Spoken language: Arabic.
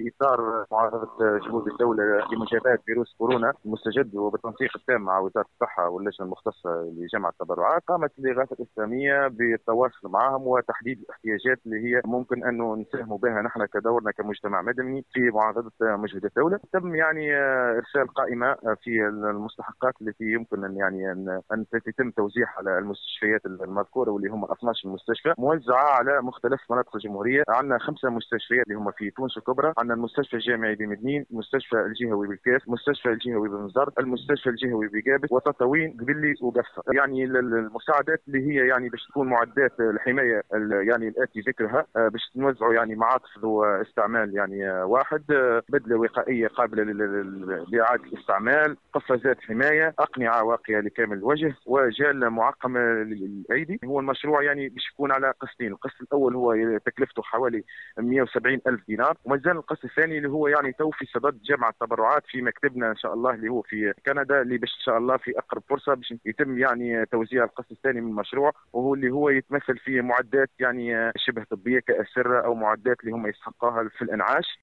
في اطار معارضه جهود الدوله لمجابهه فيروس كورونا المستجد، وبالتنسيق التام مع وزاره الصحه واللجنه المختصه لجمع التبرعات، قامت الإغاثة الإسلامية بالتواصل معهم وتحديد الاحتياجات اللي هي ممكن انه نساهموا بها نحن كدورنا كمجتمع مدني في معارضه مجهود الدوله. تم يعني ارسال قائمه في المستحقات التي يمكن ان ان تتم توزيعها على المستشفيات المذكوره، واللي هم 12 مستشفى موزعه على مختلف مناطق الجمهوريه. عندنا 5 مستشفيات اللي هم في تونس الكبرى، عندنا المستشفى الجامعي بمدنين، المستشفى الجهوي بالكاف، المستشفى الجهوي بمزرت، المستشفى الجهوي بقابس، وتطاوين قبلي وقفه. يعني المساعدات اللي هي يعني باش تكون معدات الحمايه يعني الاتي ذكرها، باش نوزعوا يعني معاطف ذو استعمال يعني واحد، بدله وقائيه قابله لاعاده الاستعمال، قفازات حمايه، اقنعه واقيه لكامل الوجه، وجال معقمه للايدي. هو المشروع يعني باش يكون على قسطين. القسط الاول هو تكلفته حوالي 170 الف دينار، ومازال القسط الثاني اللي هو يعني تو في صدد جمع التبرعات في مكتبنا ان شاء الله اللي هو في كندا، اللي باش ان شاء الله في اقرب فرصه باش يتم يعني توزيع القسط الثاني من المشروع، وهو اللي هو يتمثل في معدات يعني شبه طبيه كاسره او معدات اللي هم يستحقوها في الانعاش.